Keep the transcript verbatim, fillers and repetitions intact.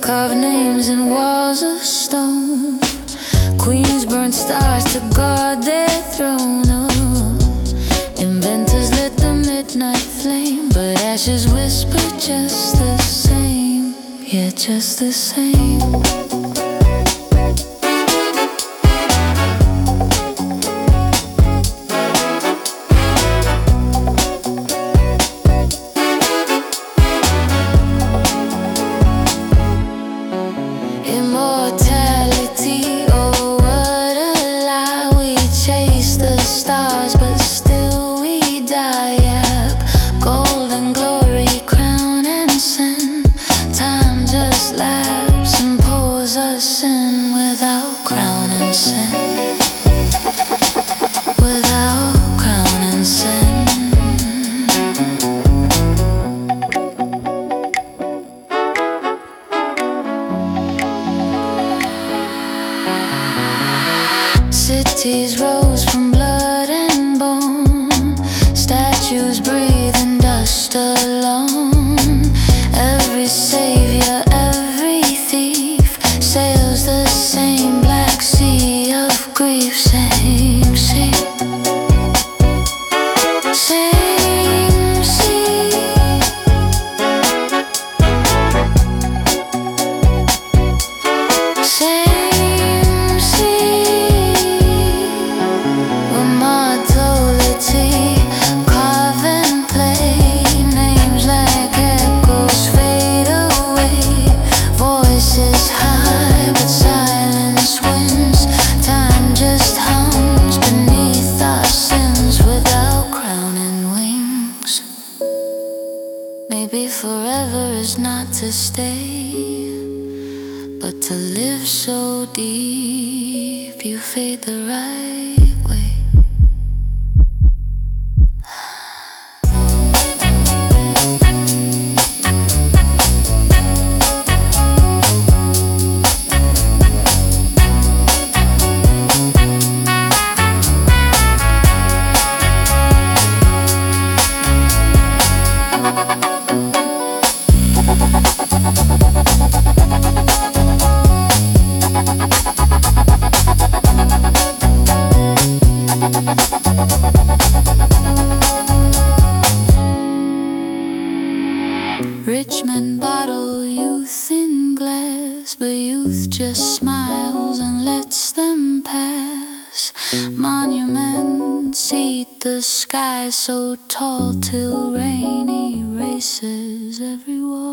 carved names in walls of stone. Queens burn stars to guard their throne. Oh, inventors lit the midnight flame, but ashes whisper just the same. Yeah, just the same. Immortality, oh what a lie. We chase the stars but still we die. Yeah, gold and glory, crown and sin. Time just laps and pulls us in without crown and sin. Without crown and sin. Cities rose from blood and bone. Statues breathe in dust alone. Every savior, every thief sails the same black sea of grief. Same sea, same sea. Same sea. Immortality, carve and play. Names like echoes fade away. Voices high but silence wins. Time just hums beneath our sins without crown and wings. Maybe forever is not to stay, but to live so deep you fade the right way. Rich men bottle youth in glass, but youth just smiles and lets them pass. Monuments eat the sky so tall till rain erases every wall.